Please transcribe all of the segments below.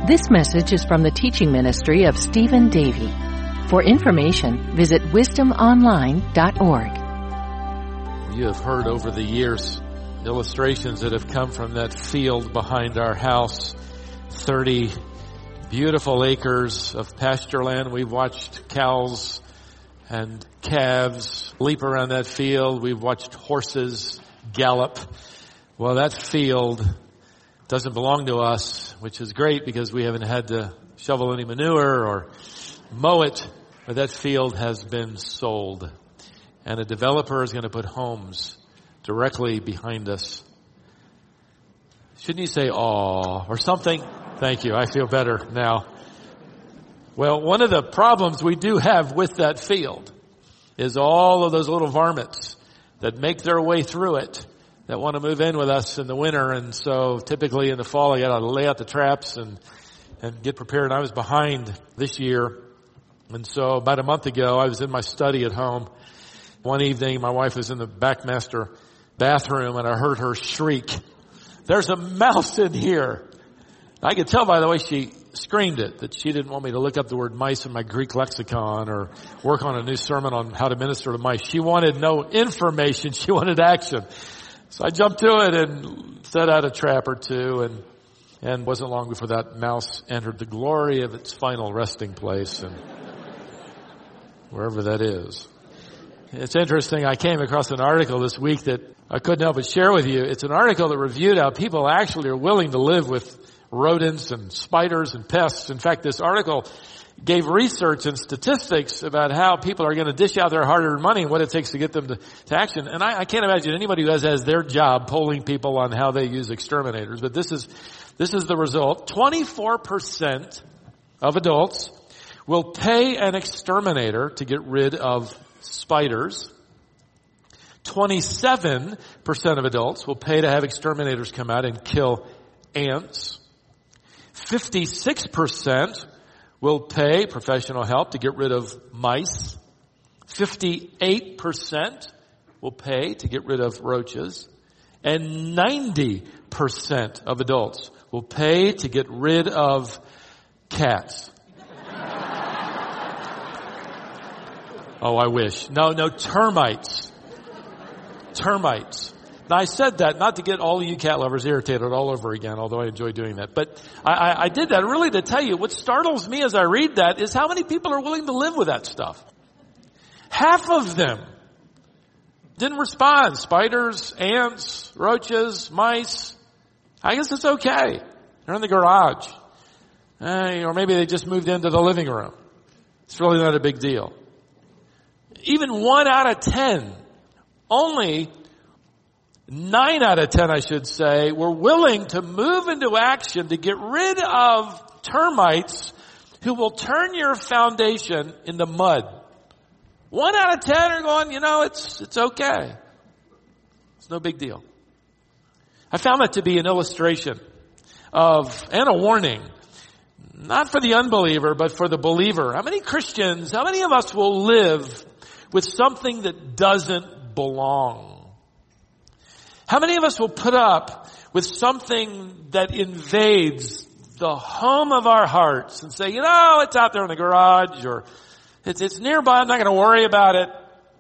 This message is from the teaching ministry of Stephen Davey. For information, visit wisdomonline.org. You have heard over the years illustrations that have come from that field behind our house. 30 beautiful acres of pasture land. We've watched cows and calves leap around that field. We've watched horses gallop. Well, that field doesn't belong to us, which is great because we haven't had to shovel any manure or mow it, but that field has been sold. And a developer is going to put homes directly behind us. Shouldn't you say, "aw," or something? Thank you. I feel better now. Well, one of the problems we do have with that field is all of those little varmints that make their way through it that want to move in with us in the winter. And so typically in the fall, I got to lay out the traps and get prepared. I was behind this year. And so about a month ago, I was in my study at home. One evening, my wife was in the back master bathroom and I heard her shriek, "There's a mouse in here." I could tell by the way she screamed it that she didn't want me to look up the word mice in my Greek lexicon or work on a new sermon on how to minister to mice. She wanted no information. She wanted action. So I jumped to it and set out a trap or two, and wasn't long before that mouse entered the glory of its final resting place, and wherever that is. It's interesting. I came across an article this week that I couldn't help but share with you. It's an article that reviewed how people actually are willing to live with rodents and spiders and pests. In fact, this article gave research and statistics about how people are going to dish out their hard-earned money and what it takes to get them to action. And I can't imagine anybody who has as their job polling people on how they use exterminators. But this is the result. 24% of adults will pay an exterminator to get rid of spiders. 27% of adults will pay to have exterminators come out and kill ants. 56% will pay professional help to get rid of mice. 58% will pay to get rid of roaches. And 90% of adults will pay to get rid of cats. Oh, I wish. No, termites. Termites. Now, I said that not to get all of you cat lovers irritated all over again, although I enjoy doing that. But I did that really to tell you what startles me as I read that is how many people are willing to live with that stuff. Half of them didn't respond. Spiders, ants, roaches, mice. I guess it's okay. They're in the garage. Or maybe they just moved into the living room. It's really not a big deal. Even 1 out of 10, only 9 out of 10, I should say, were willing to move into action to get rid of termites who will turn your foundation into mud. 1 out of 10 are going, it's okay. It's no big deal. I found that to be an illustration and a warning, not for the unbeliever, but for the believer. How many Christians, how many of us will live with something that doesn't belong? How many of us will put up with something that invades the home of our hearts and say, it's out there in the garage or it's nearby, I'm not going to worry about it.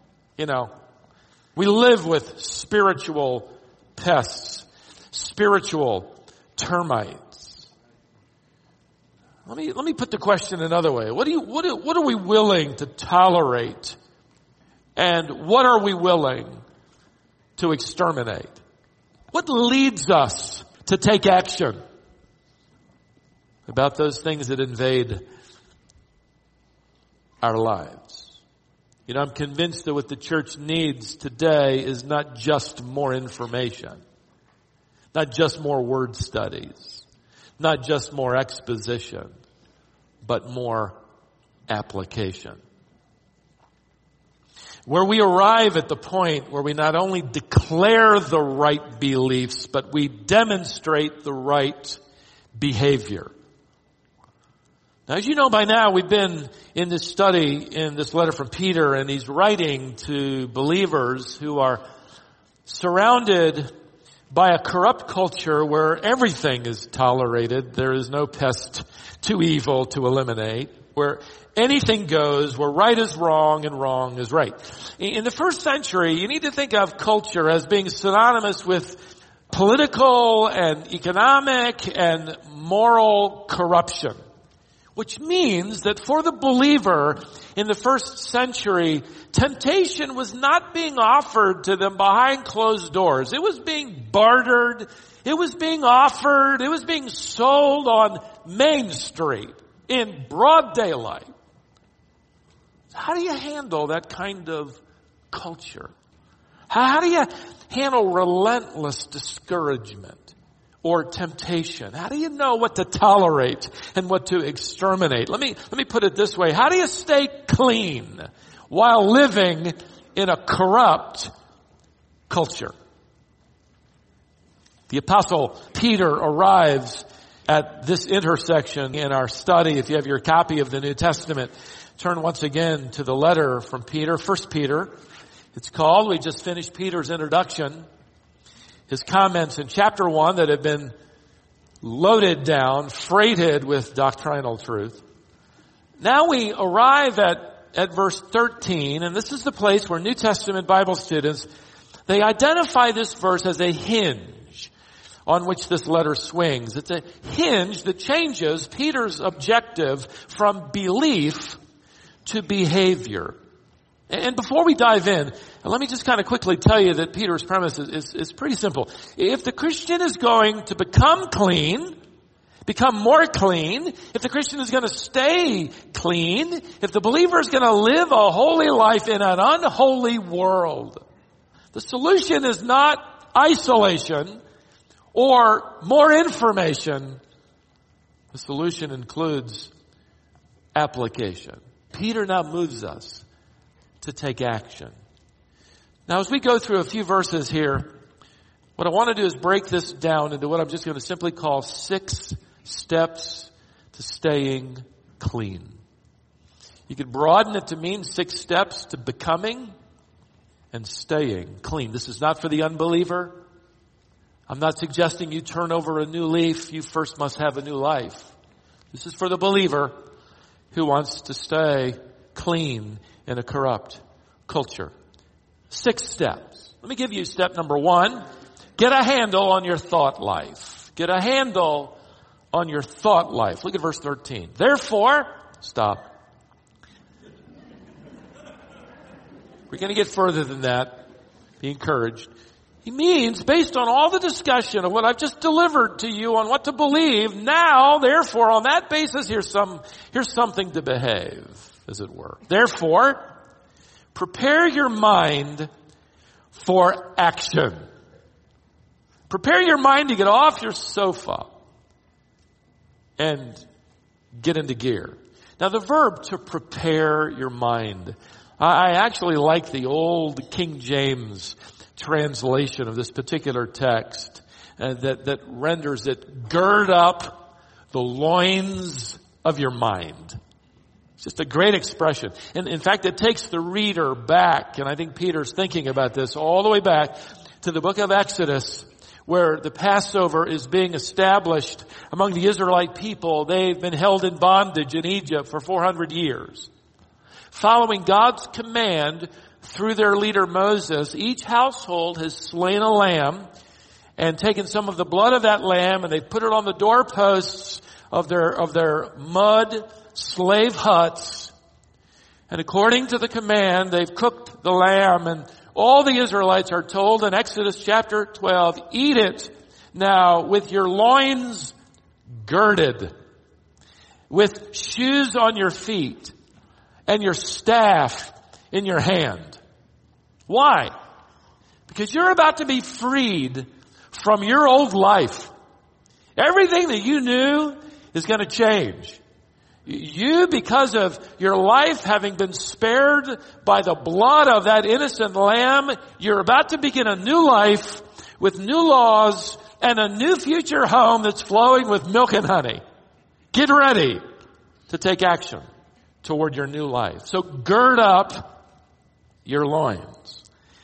We live with spiritual pests, spiritual termites. Let me put the question another way. What are we willing to tolerate? And what are we willing to exterminate? What leads us to take action about those things that invade our lives? I'm convinced that what the church needs today is not just more information, not just more word studies, not just more exposition, but more application. Where we arrive at the point where we not only declare the right beliefs, but we demonstrate the right behavior. Now, as you know by now, we've been in this study, in this letter from Peter, and he's writing to believers who are surrounded by a corrupt culture where everything is tolerated. There is no pest too evil to eliminate, where anything goes, where right is wrong and wrong is right. In the first century, you need to think of culture as being synonymous with political and economic and moral corruption, which means that for the believer in the first century, temptation was not being offered to them behind closed doors. It was being bartered. It was being offered. It was being sold on Main Street in broad daylight. How do you handle that kind of culture? How do you handle relentless discouragement or temptation? How do you know what to tolerate and what to exterminate? Let me put it this way. How do you stay clean while living in a corrupt culture? The Apostle Peter arrives at this intersection in our study. If you have your copy of the New Testament, turn once again to the letter from Peter, 1 Peter. It's called. We just finished Peter's introduction. His comments in chapter 1 that have been loaded down, freighted with doctrinal truth. Now we arrive at verse 13, and this is the place where New Testament Bible students, they identify this verse as a hinge on which this letter swings. It's a hinge that changes Peter's objective from belief to behavior. And before we dive in, let me just kind of quickly tell you that Peter's premise is pretty simple. If the Christian is going to become clean, become more clean, if the Christian is going to stay clean, if the believer is going to live a holy life in an unholy world, the solution is not isolation or more information. The solution includes application. Peter now moves us to take action. Now, as we go through a few verses here, what I want to do is break this down into what I'm just going to simply call 6 steps to staying clean. You could broaden it to mean 6 steps to becoming and staying clean. This is not for the unbeliever. I'm not suggesting you turn over a new leaf. You first must have a new life. This is for the believer who wants to stay clean in a corrupt culture. 6 steps. Let me give you step number 1. Get a handle on your thought life. Get a handle on your thought life. Look at verse 13. Therefore, stop. We're going to get further than that. Be encouraged. He means, based on all the discussion of what I've just delivered to you on what to believe, now, therefore, on that basis, here's something to behave, as it were. Therefore, prepare your mind for action. Prepare your mind to get off your sofa and get into gear. Now, the verb to prepare your mind, I actually like the old King James translation of this particular text that renders it, gird up the loins of your mind. It's just a great expression. And in fact, it takes the reader back, and I think Peter's thinking about this, all the way back to the book of Exodus, where the Passover is being established among the Israelite people. They've been held in bondage in Egypt for 400 years. Following God's command through their leader Moses, each household has slain a lamb and taken some of the blood of that lamb, and they put it on the doorposts of their mud slave huts. And according to the command, they've cooked the lamb, and all the Israelites are told in Exodus chapter 12, eat it now with your loins girded, with shoes on your feet, and your staff in your hand. Why? Because you're about to be freed from your old life. Everything that you knew is going to change. You, because of your life having been spared by the blood of that innocent lamb, you're about to begin a new life with new laws and a new future home that's flowing with milk and honey. Get ready to take action toward your new life. So gird up your loins.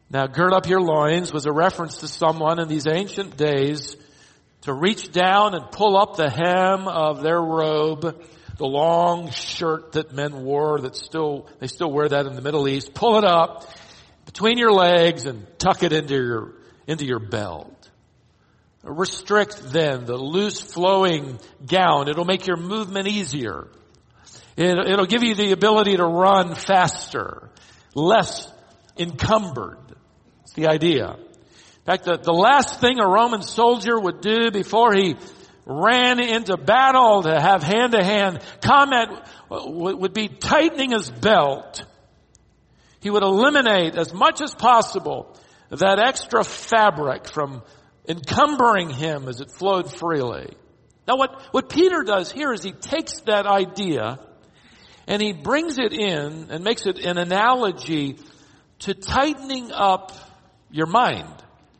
Now, gird up your loins was a reference to someone in these ancient days to reach down and pull up the hem of their robe, the long shirt that men wore they still wear that in the Middle East. Pull it up between your legs and tuck it into your belt. Restrict then the loose flowing gown. It'll make your movement easier. It'll give you the ability to run faster, less encumbered. That's the idea. In fact, the last thing a Roman soldier would do before he ran into battle to have hand-to-hand combat would be tightening his belt. He would eliminate as much as possible that extra fabric from encumbering him as it flowed freely. Now what Peter does here is he takes that idea and he brings it in and makes it an analogy to tightening up your mind.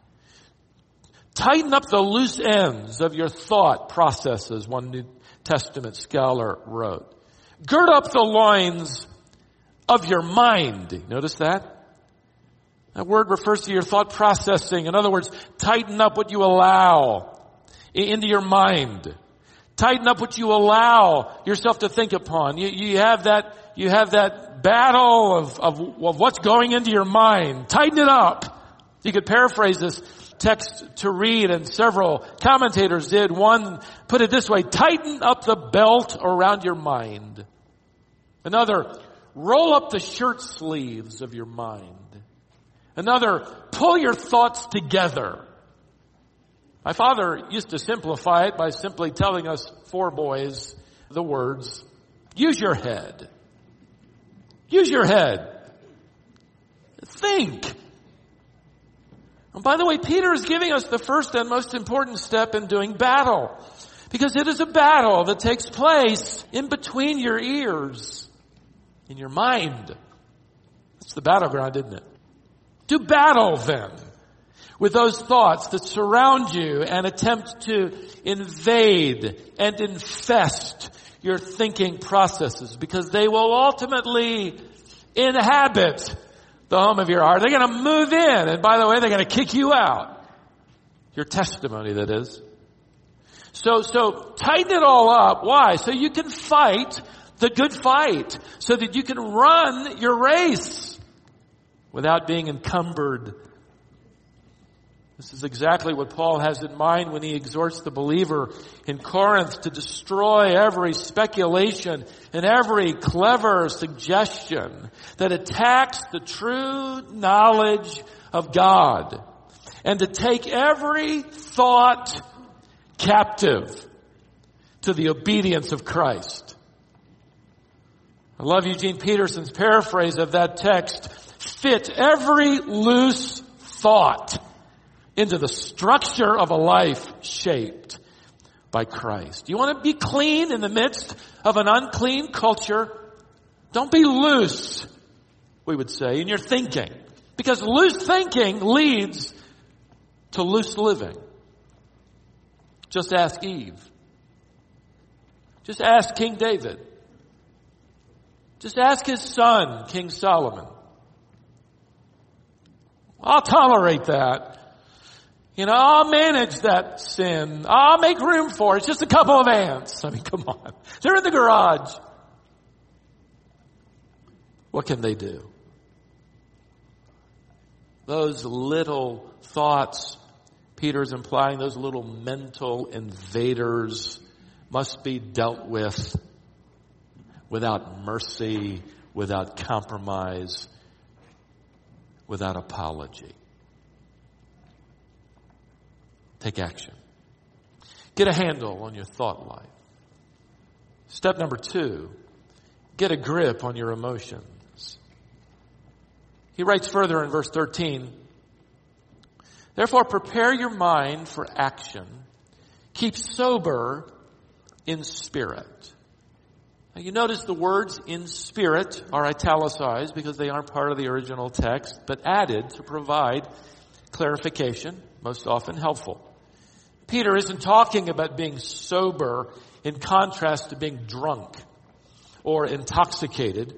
Tighten up the loose ends of your thought processes, one New Testament scholar wrote. Gird up the loins of your mind. Notice that? That word refers to your thought processing. In other words, tighten up what you allow into your mind. Tighten up what you allow yourself to think upon. You have that battle of what's going into your mind. Tighten it up. You could paraphrase this text to read, and several commentators did. One put it this way: tighten up the belt around your mind. Another, roll up the shirt sleeves of your mind. Another, pull your thoughts together. My father used to simplify it by simply telling us 4 boys the words, use your head. Use your head. Think. And by the way, Peter is giving us the first and most important step in doing battle. Because it is a battle that takes place in between your ears, in your mind. That's the battleground, isn't it? Do battle then with those thoughts that surround you and attempt to invade and infest your thinking processes, because they will ultimately inhabit the home of your heart. They're going to move in, and by the way, they're going to kick you out. Your testimony, that is. So tighten it all up. Why? So you can fight the good fight, so that you can run your race without being encumbered. This is exactly what Paul has in mind when he exhorts the believer in Corinth to destroy every speculation and every clever suggestion that attacks the true knowledge of God, and to take every thought captive to the obedience of Christ. I love Eugene Peterson's paraphrase of that text. Fit every loose thought into the structure of a life shaped by Christ. You want to be clean in the midst of an unclean culture? Don't be loose, we would say, in your thinking. Because loose thinking leads to loose living. Just ask Eve. Just ask King David. Just ask his son, King Solomon. I'll tolerate that. I'll manage that sin. I'll make room for it. It's just a couple of ants. I mean, come on. They're in the garage. What can they do? Those little thoughts, Peter's implying, those little mental invaders must be dealt with without mercy, without compromise, without apology. Take action. Get a handle on your thought life. Step number 2, get a grip on your emotions. He writes further in verse 13, therefore prepare your mind for action. Keep sober in spirit. Now you notice the words in spirit are italicized because they aren't part of the original text, but added to provide clarification, most often helpful. Peter isn't talking about being sober in contrast to being drunk or intoxicated.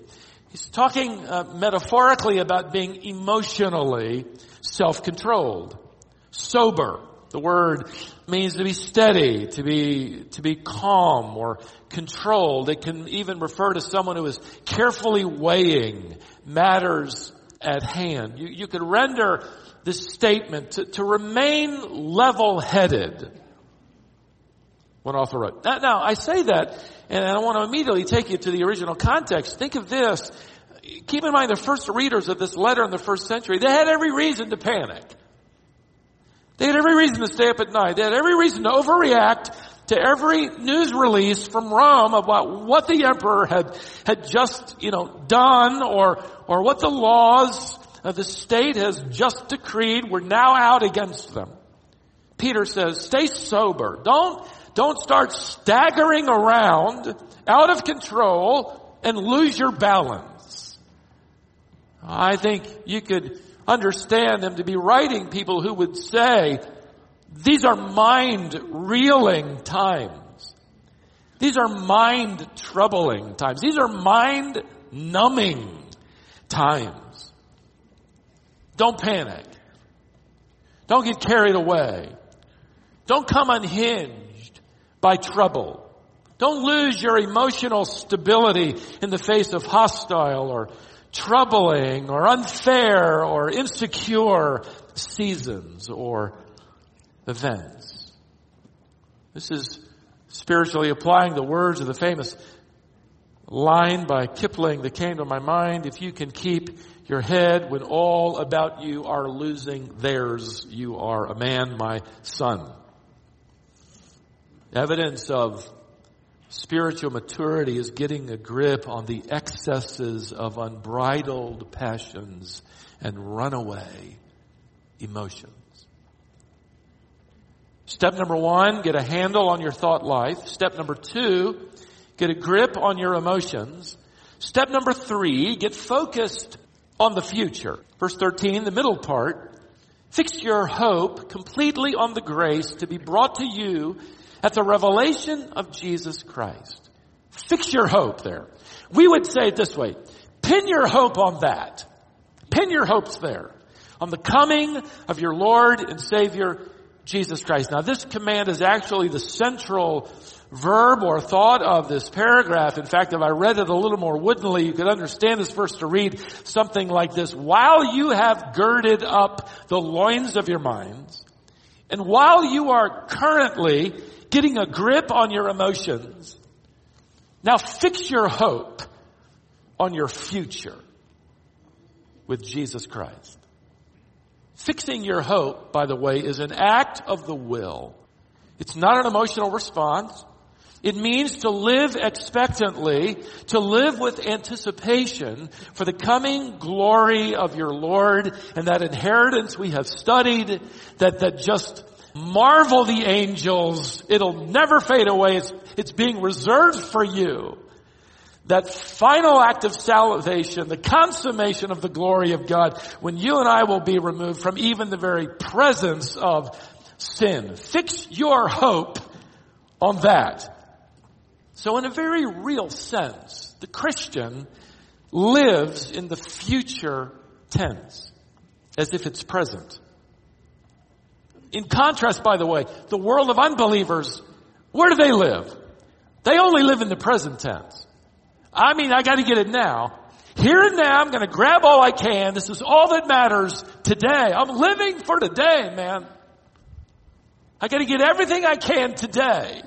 He's talking metaphorically about being emotionally self-controlled, sober. The word means to be steady, to be calm or controlled. It can even refer to someone who is carefully weighing matters at hand. You could render this statement to remain level-headed. One author wrote. Now, I say that, and I want to immediately take you to the original context. Think of this. Keep in mind the first readers of this letter in the first century, they had every reason to panic. They had every reason to stay up at night. They had every reason to overreact to every news release from Rome about what the emperor had just, done or what the laws of the state has just decreed were now out against them. Peter says, stay sober. Don't start staggering around out of control and lose your balance. I think you could understand them to be writing people who would say, these are mind-reeling times. These are mind-troubling times. These are mind-numbing times. Don't panic. Don't get carried away. Don't come unhinged by trouble. Don't lose your emotional stability in the face of hostile or troubling or unfair or insecure seasons or events. This is spiritually applying the words of the famous line by Kipling that came to my mind. If you can keep your head when all about you are losing theirs, you are a man, my son. Evidence of spiritual maturity is getting a grip on the excesses of unbridled passions and runaway emotions. Step number 1, get a handle on your thought life. Step number 2, get a grip on your emotions. Step number 3, get focused on the future. Verse 13, the middle part, fix your hope completely on the grace to be brought to you at the revelation of Jesus Christ. Fix your hope there. We would say it this way, pin your hope on that. Pin your hopes there. On the coming of your Lord and Savior, Jesus Christ. Now this command is actually the central verb or thought of this paragraph. In fact, if I read it a little more woodenly, you could understand this verse to read something like this. While you have girded up the loins of your minds, and while you are currently getting a grip on your emotions, now fix your hope on your future with Jesus Christ. Fixing your hope, by the way, is an act of the will. It's not an emotional response. It means to live expectantly, to live with anticipation for the coming glory of your Lord and that inheritance we have studied, that just marvel the angels. It'll never fade away. It's being reserved for you. That final act of salvation, the consummation of the glory of God, when you and I will be removed from even the very presence of sin. Fix your hope on that. So in a very real sense, the Christian lives in the future tense, as if it's present. In contrast, by the way, the world of unbelievers, where do they live? They only live in the present tense. I got to get it now. Here and now, I'm going to grab all I can. This is all that matters today. I'm living for today, man. I got to get everything I can today.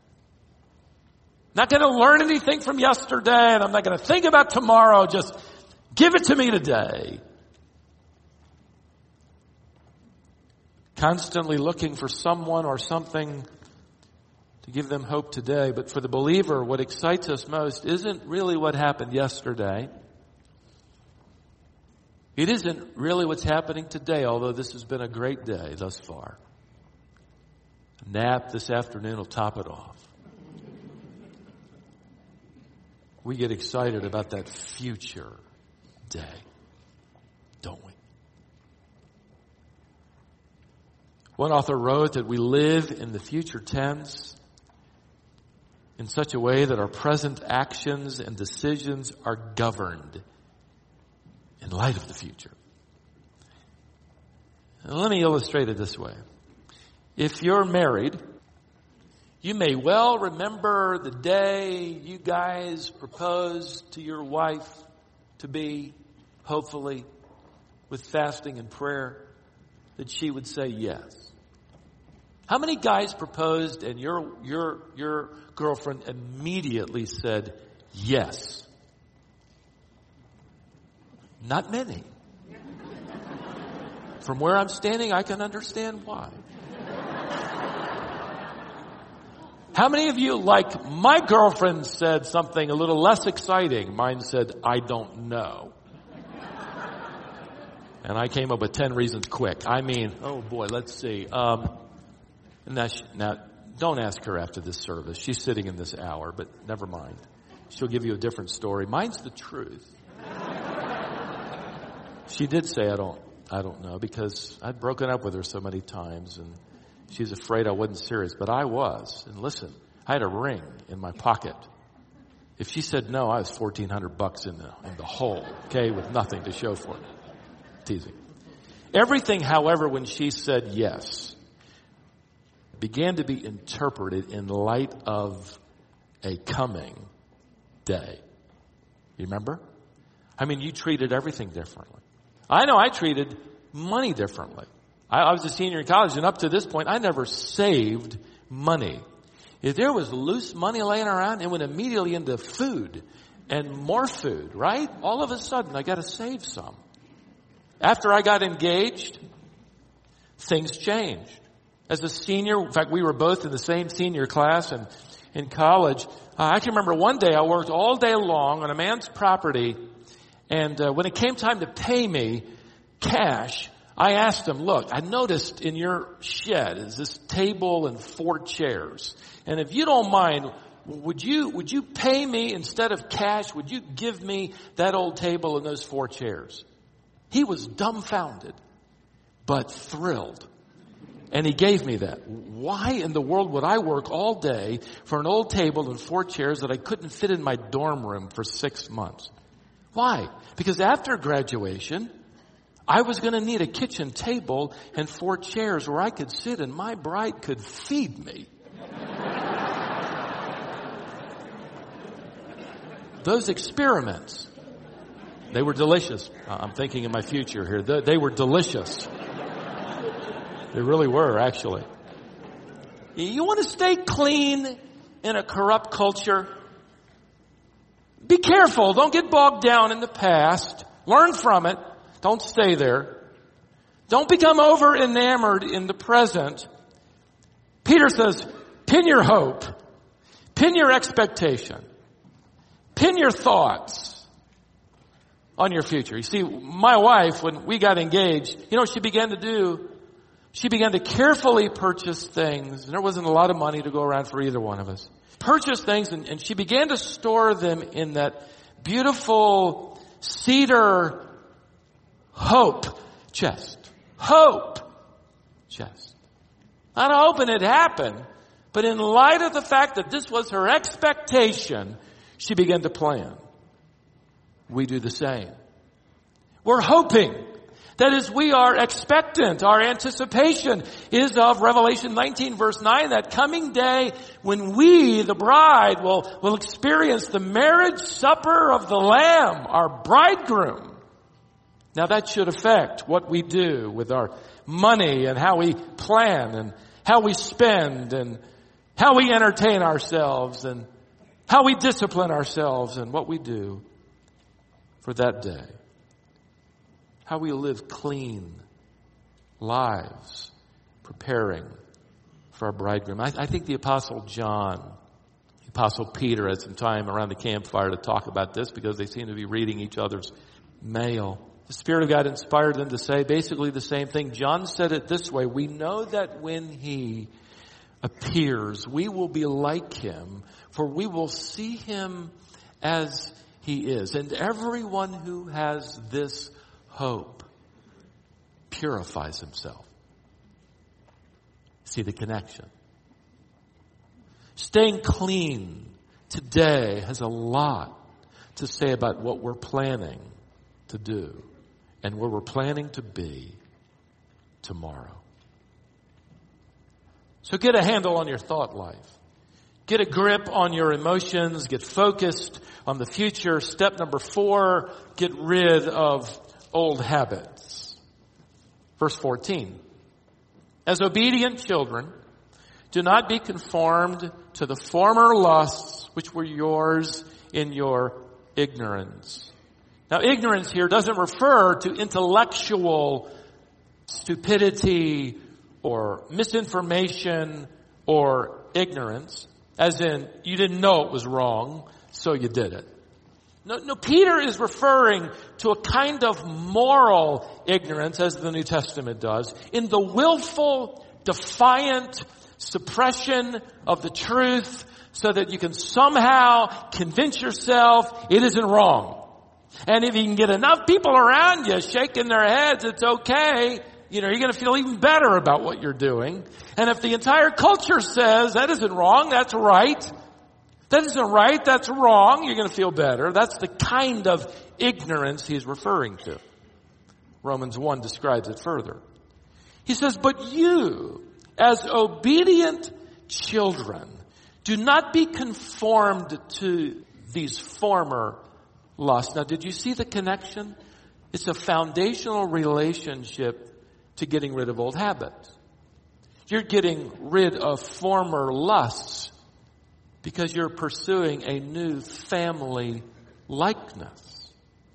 Not going to learn anything from yesterday, and I'm not going to think about tomorrow. Just give it to me today. Constantly looking for someone or something to give them hope today. But for the believer, what excites us most isn't really what happened yesterday. It isn't really what's happening today, although this has been a great day thus far. A nap this afternoon will top it off. We get excited about that future day, don't we? One author wrote that we live in the future tense in such a way that our present actions and decisions are governed in light of the future. Now, let me illustrate it this way. If you're married, you may well remember the day you guys proposed to your wife to be, hopefully, with fasting and prayer, that she would say yes. How many guys proposed and your girlfriend immediately said yes? Not many. From where I'm standing, I can understand why. How many of you, like my girlfriend said something a little less exciting? Mine said, I don't know. And I came up with 10 reasons quick. I mean, oh boy, let's see. Now, don't ask her after this service. She's sitting in this hour, but never mind. She'll give you a different story. Mine's the truth. She did say, I don't know, because I'd broken up with her so many times, and she's afraid I wasn't serious, but I was. And listen, I had a ring in my pocket. If she said no, I was $1,400 in the hole, okay, with nothing to show for it. Teasing. Everything, however, when she said yes, began to be interpreted in light of a coming day. You remember? I mean, you treated everything differently. I know I treated money differently. I was a senior in college, and up to this point, I never saved money. If there was loose money laying around, it went immediately into food and more food, right? All of a sudden, I got to save some. After I got engaged, things changed. As a senior, in fact, we were both in the same senior class and in college. I can remember one day I worked all day long on a man's property, and when it came time to pay me cash, I asked him, look, I noticed in your shed is this table and 4 chairs. And if you don't mind, would you pay me instead of cash? Would you give me that old table and those 4 chairs? He was dumbfounded, but thrilled. And he gave me that. Why in the world would I work all day for an old table and 4 chairs that I couldn't fit in my dorm room for 6 months? Why? Because after graduation, I was going to need a kitchen table and 4 chairs where I could sit and my bride could feed me. Those experiments, they were delicious. I'm thinking of my future here. They were delicious. They really were, actually. You want to stay clean in a corrupt culture? Be careful. Don't get bogged down in the past. Learn from it. Don't stay there. Don't become over enamored in the present. Peter says, pin your hope. Pin your expectation. Pin your thoughts on your future. You see, my wife, when we got engaged, you know what she began to do? She began to carefully purchase things, and there wasn't a lot of money to go around for either one of us. Purchase things, and she began to store them in that beautiful cedar hope chest. Hope chest. Not hoping it happened, but in light of the fact that this was her expectation, she began to plan. We do the same. We're hoping. That is, we are expectant. Our anticipation is of Revelation 19 verse 9, that coming day when we, the bride, will experience the marriage supper of the Lamb, our bridegroom. Now that should affect what we do with our money and how we plan and how we spend and how we entertain ourselves and how we discipline ourselves and what we do for that day. How we live clean lives, preparing for our bridegroom. I think the Apostle John, the Apostle Peter had some time around the campfire to talk about this because they seem to be reading each other's mail. The Spirit of God inspired them to say basically the same thing. John said it this way: we know that when He appears, we will be like Him, for we will see Him as He is. And everyone who has this hope purifies himself. See the connection. Staying clean today has a lot to say about what we're planning to do and where we're planning to be tomorrow. So get a handle on your thought life. Get a grip on your emotions. Get focused on the future. Step number 4, get rid of old habits. Verse 14. As obedient children, do not be conformed to the former lusts which were yours in your ignorance. Now, ignorance here doesn't refer to intellectual stupidity or misinformation or ignorance, as in you didn't know it was wrong, so you did it. No, Peter is referring to a kind of moral ignorance, as the New Testament does, in the willful, defiant suppression of the truth so that you can somehow convince yourself it isn't wrong. And if you can get enough people around you shaking their heads, it's okay, you're going to feel even better about what you're doing. And if the entire culture says that isn't wrong, that's right. That isn't right, that's wrong, you're going to feel better. That's the kind of ignorance he's referring to. Romans 1 describes it further. He says, but you, as obedient children, do not be conformed to these former lusts. Now, did you see the connection? It's a foundational relationship to getting rid of old habits. You're getting rid of former lusts because you're pursuing a new family likeness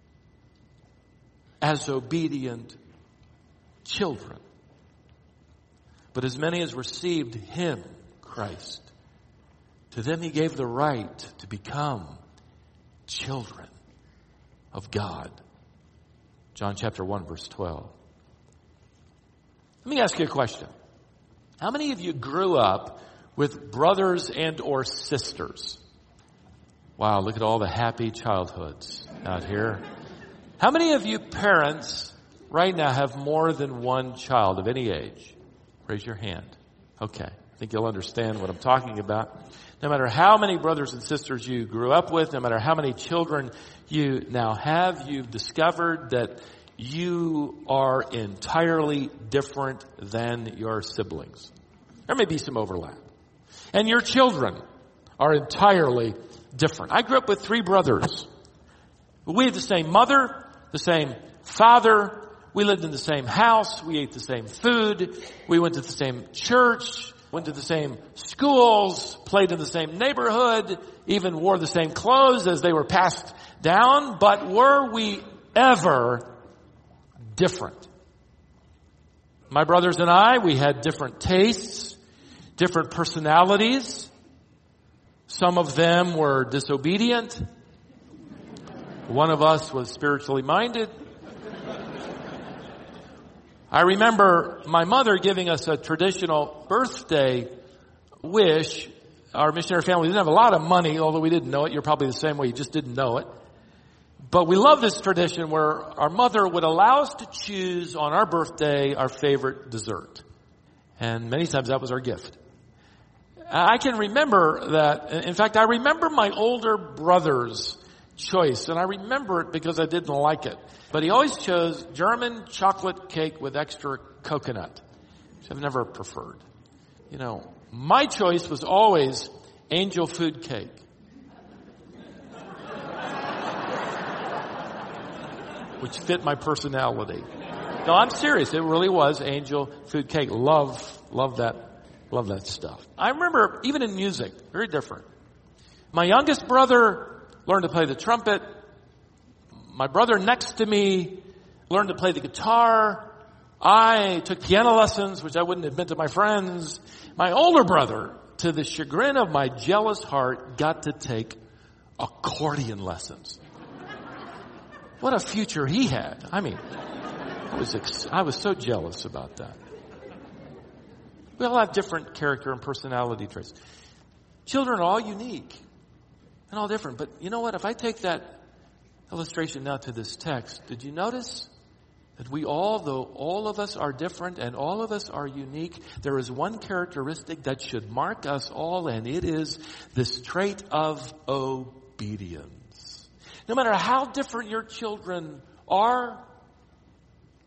as obedient children. But as many as received him, Christ, to them he gave the right to become children of God. John chapter 1 verse 12. Let me ask you a question. How many of you grew up with brothers and or sisters? Wow, look at all the happy childhoods out here. How many of you parents right now have more than one child of any age? Raise your hand. Okay, I think you'll understand what I'm talking about. No matter how many brothers and sisters you grew up with, no matter how many children you now have, you've discovered that you are entirely different than your siblings. There may be some overlap. And your children are entirely different. I grew up with 3 brothers. We had the same mother, the same father. We lived in the same house. We ate the same food. We went to the same church, went to the same schools, played in the same neighborhood, even wore the same clothes as they were passed down. But were we ever different? My brothers and I, we had different tastes, different personalities. Some of them were disobedient. One of us was spiritually minded. I remember my mother giving us a traditional birthday wish. Our missionary family didn't have a lot of money, although we didn't know it. You're probably the same way, you just didn't know it. But we love this tradition where our mother would allow us to choose on our birthday our favorite dessert. And many times that was our gift. I can remember that. In fact, I remember my older brother's choice, and I remember it because I didn't like it. But he always chose German chocolate cake with extra coconut, which I've never preferred. My choice was always angel food cake. Which fit my personality. No, I'm serious. It really was angel food cake. Love that stuff. I remember even in music, very different. My youngest brother learned to play the trumpet. My brother next to me learned to play the guitar. I took piano lessons, which I wouldn't admit to my friends. My older brother, to the chagrin of my jealous heart, got to take accordion lessons. What a future he had. I mean, I was so jealous about that. We all have different character and personality traits. Children are all unique and all different. But you know what? If I take that illustration now to this text, did you notice that though all of us are different and all of us are unique, there is one characteristic that should mark us all, and it is this trait of obedience. No matter how different your children are,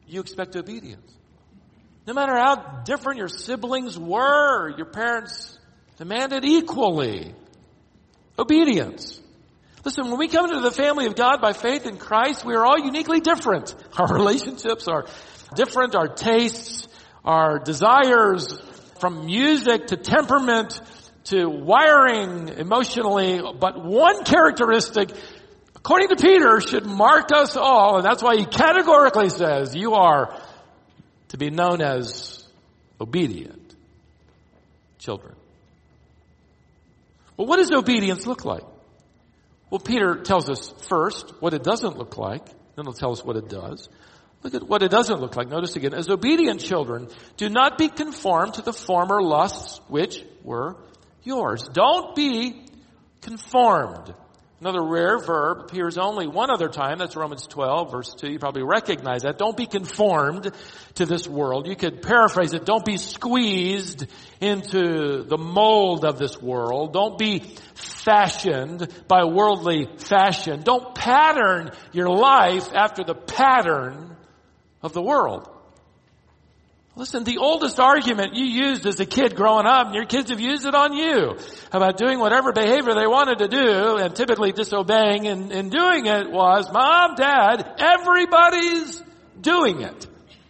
you expect obedience. No matter how different your siblings were, your parents demanded equally obedience. Listen, when we come into the family of God by faith in Christ, we are all uniquely different. Our relationships are different, our tastes, our desires, from music to temperament to wiring emotionally. But one characteristic, according to Peter, should mark us all, and that's why he categorically says you are to be known as obedient children. Well, what does obedience look like? Well, Peter tells us first what it doesn't look like, then he'll tell us what it does. Look at what it doesn't look like. Notice again, as obedient children, do not be conformed to the former lusts which were yours. Don't be conformed. Another rare verb appears only one other time. That's Romans 12, verse 2. You probably recognize that. Don't be conformed to this world. You could paraphrase it. Don't be squeezed into the mold of this world. Don't be fashioned by worldly fashion. Don't pattern your life after the pattern of the world. Listen, the oldest argument you used as a kid growing up, and your kids have used it on you, about doing whatever behavior they wanted to do, and typically disobeying and doing it, was, Mom, Dad, everybody's doing it.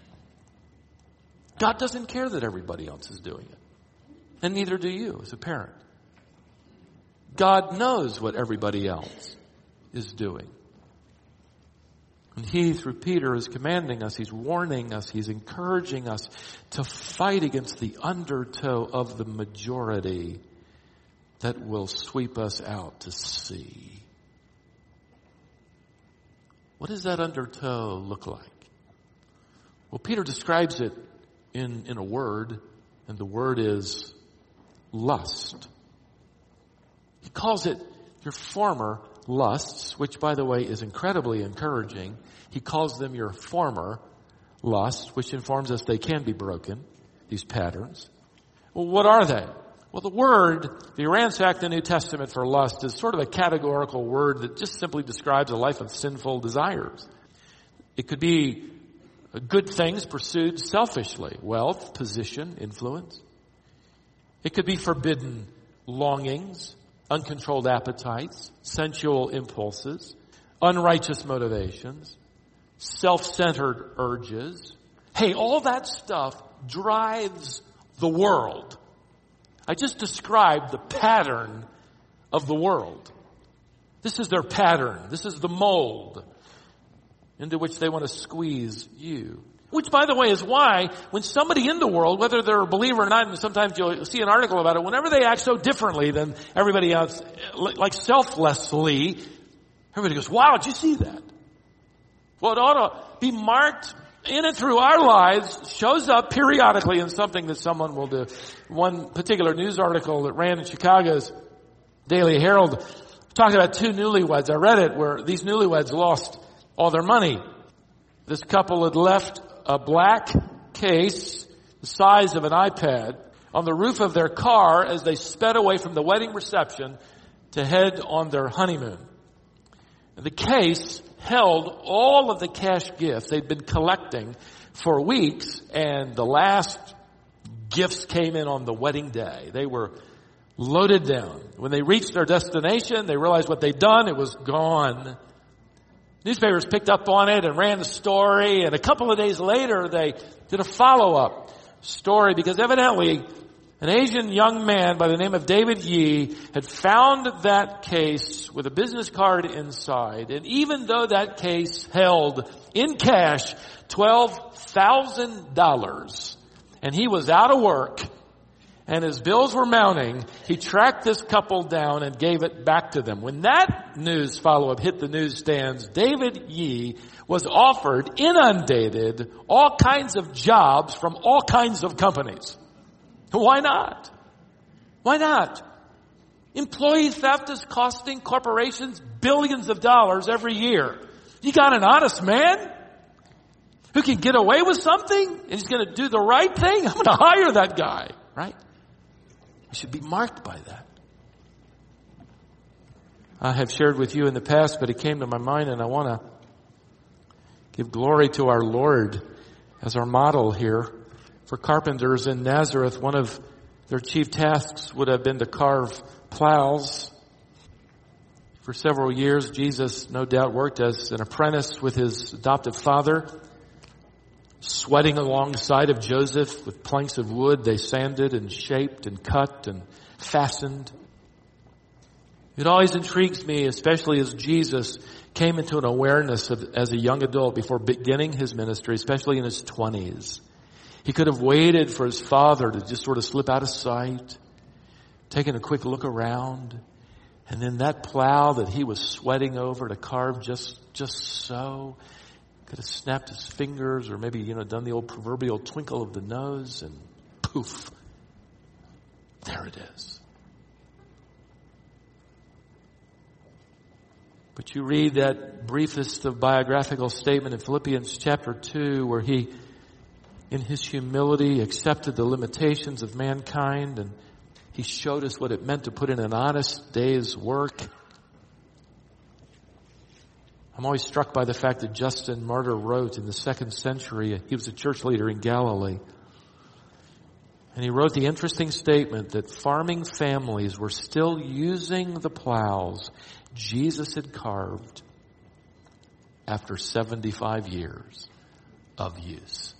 God doesn't care that everybody else is doing it. And neither do you as a parent. God knows what everybody else is doing. And he, through Peter, is commanding us, he's warning us, he's encouraging us to fight against the undertow of the majority that will sweep us out to sea. What does that undertow look like? Well, Peter describes it in a word, and the word is lust. He calls it your former lusts, which, by the way, is incredibly encouraging. He calls them your former lusts, which informs us they can be broken, these patterns. Well, what are they? Well, the word, if you ransack the New Testament for lust, is sort of a categorical word that just simply describes a life of sinful desires. It could be good things pursued selfishly, wealth, position, influence. It could be forbidden longings, uncontrolled appetites, sensual impulses, unrighteous motivations, self-centered urges. Hey, all that stuff drives the world. I just described the pattern of the world. This is their pattern. This is the mold into which they want to squeeze you. Which, by the way, is why when somebody in the world, whether they're a believer or not, and sometimes you'll see an article about it, whenever they act so differently than everybody else, like selflessly, everybody goes, wow, did you see that? Well, it ought to be marked in and through our lives, shows up periodically in something that someone will do. One particular news article that ran in Chicago's Daily Herald talked about two newlyweds. I read it where these newlyweds lost all their money. This couple had left a black case the size of an iPad on the roof of their car as they sped away from the wedding reception to head on their honeymoon. And the case held all of the cash gifts they'd been collecting for weeks, and the last gifts came in on the wedding day. They were loaded down. When they reached their destination, they realized what they'd done. It was gone. Newspapers picked up on it and ran the story, and a couple of days later they did a follow-up story because evidently an Asian young man by the name of David Yi had found that case with a business card inside, and even though that case held in cash $12,000 and he was out of work and his bills were mounting, he tracked this couple down and gave it back to them. When that news follow-up hit the newsstands, David Yi was offered, inundated, all kinds of jobs from all kinds of companies. Why not? Why not? Employee theft is costing corporations billions of dollars every year. You got an honest man who can get away with something and he's going to do the right thing? I'm going to hire that guy, right? We should be marked by that. I have shared with you in the past, but it came to my mind, and I want to give glory to our Lord as our model here. For carpenters in Nazareth, one of their chief tasks would have been to carve plows. For several years, Jesus no doubt worked as an apprentice with his adoptive father, sweating alongside of Joseph with planks of wood they sanded and shaped and cut and fastened. It always intrigues me, especially as Jesus came into an awareness as a young adult before beginning his ministry, especially in his 20s. He could have waited for his father to just sort of slip out of sight, taken a quick look around, and then that plow that he was sweating over to carve just so, could have snapped his fingers or maybe, done the old proverbial twinkle of the nose and poof, there it is. But you read that briefest of biographical statement in Philippians chapter 2 where he, in his humility, accepted the limitations of mankind, and he showed us what it meant to put in an honest day's work. I'm always struck by the fact that Justin Martyr wrote in the 2nd century, he was a church leader in Galilee, and he wrote the interesting statement that farming families were still using the plows Jesus had carved after 75 years of use.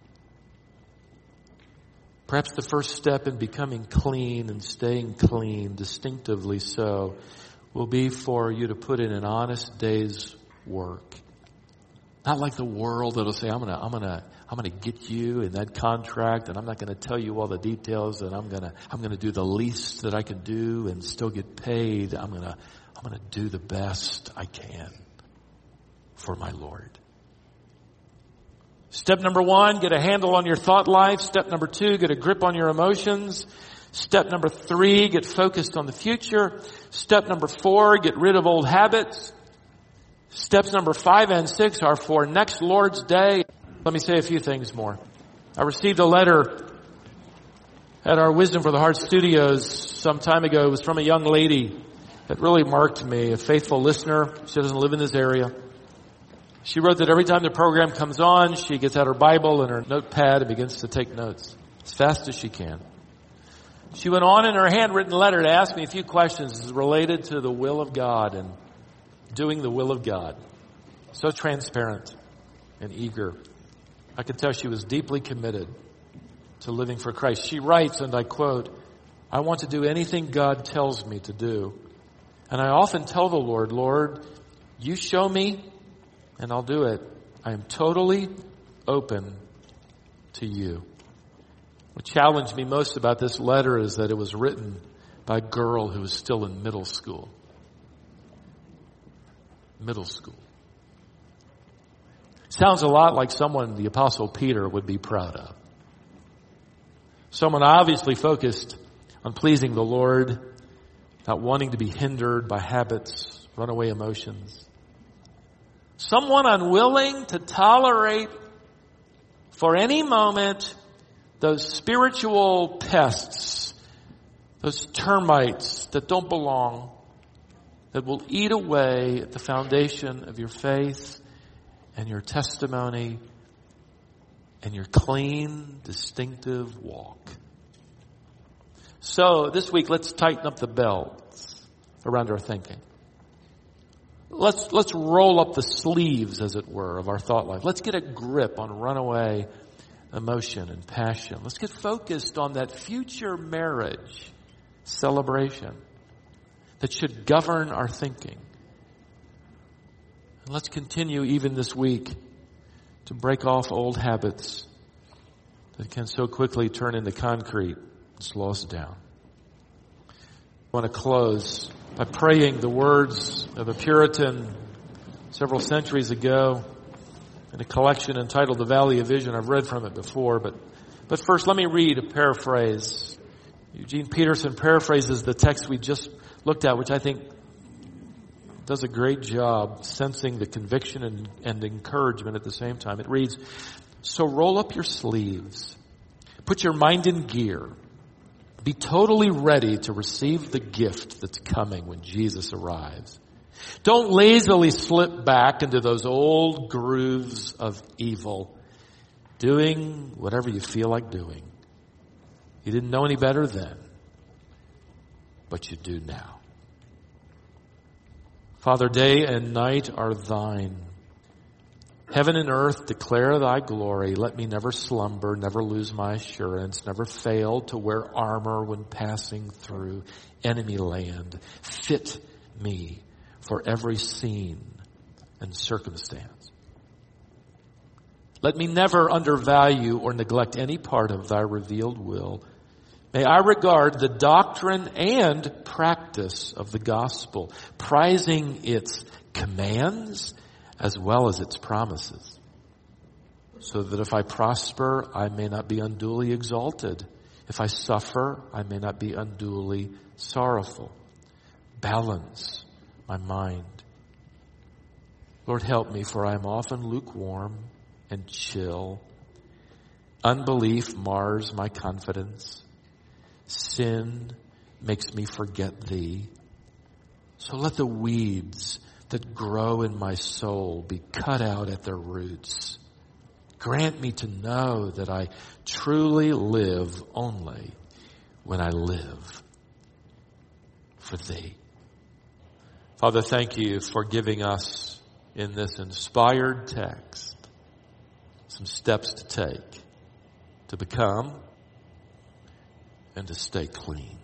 Perhaps the first step in becoming clean and staying clean, distinctively so, will be for you to put in an honest day's work. Not like the world that'll say, I'm gonna get you in that contract, and I'm not gonna tell you all the details, and I'm gonna do the least that I can do and still get paid. I'm gonna do the best I can for my Lord. Step number 1, get a handle on your thought life. Step number 2, get a grip on your emotions. Step number 3, get focused on the future. Step number 4, get rid of old habits. Steps number 5 and 6 are for next Lord's Day. Let me say a few things more. I received a letter at our Wisdom for the Heart studios some time ago. It was from a young lady that really marked me, a faithful listener. She doesn't live in this area. She wrote that every time the program comes on, she gets out her Bible and her notepad and begins to take notes as fast as she can. She went on in her handwritten letter to ask me a few questions related to the will of God and doing the will of God. So transparent and eager. I could tell she was deeply committed to living for Christ. She writes, and I quote, "I want to do anything God tells me to do. And I often tell the Lord, Lord, you show me and I'll do it. I am totally open to you." What challenged me most about this letter is that it was written by a girl who was still in middle school. Middle school. Sounds a lot like someone the Apostle Peter would be proud of. Someone obviously focused on pleasing the Lord, not wanting to be hindered by habits, runaway emotions. Someone unwilling to tolerate for any moment those spiritual pests, those termites that don't belong, that will eat away at the foundation of your faith and your testimony and your clean, distinctive walk. So this week, let's tighten up the belts around our thinking. Let's roll up the sleeves, as it were, of our thought life. Let's get a grip on runaway emotion and passion. Let's get focused on that future marriage celebration that should govern our thinking. And let's continue even this week to break off old habits that can so quickly turn into concrete and slow us down. I want to close by praying the words of a Puritan several centuries ago in a collection entitled The Valley of Vision. I've read from it before, but first let me read a paraphrase. Eugene Peterson paraphrases the text we just looked at, which I think does a great job sensing the conviction and encouragement at the same time. It reads, "So roll up your sleeves, put your mind in gear, be totally ready to receive the gift that's coming when Jesus arrives. Don't lazily slip back into those old grooves of evil. doing whatever you feel like doing. You didn't know any better then, but you do now. Father, day and night are thine. Heaven and earth declare thy glory. Let me never slumber, never lose my assurance, never fail to wear armor when passing through enemy land. Fit me for every scene and circumstance. Let me never undervalue or neglect any part of thy revealed will. May I regard the doctrine and practice of the gospel, prizing its commands as well as its promises, so that if I prosper, I may not be unduly exalted. If I suffer, I may not be unduly sorrowful. Balance my mind. Lord, help me, for I am often lukewarm and chill. Unbelief mars my confidence. Sin makes me forget thee. So let the weeds that grow in my soul be cut out at their roots. Grant me to know that I truly live only when I live for thee. Father, thank you for giving us in this inspired text some steps to take to become and to stay clean.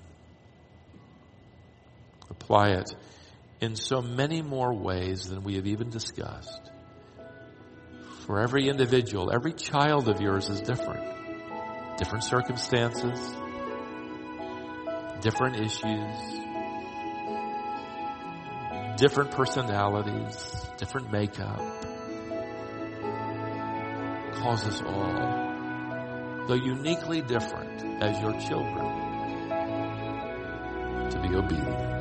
Apply it in so many more ways than we have even discussed. For every individual, every child of yours is different. Different circumstances, different issues, different personalities, different makeup. Cause us all, though uniquely different as your children, to be obedient.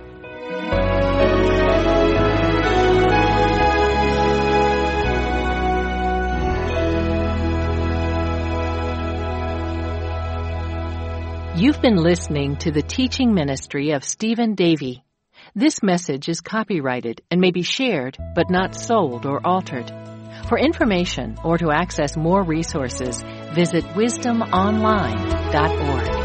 You've been listening to the teaching ministry of Stephen Davey. This message is copyrighted and may be shared, but not sold or altered. For information or to access more resources, visit wisdomonline.org.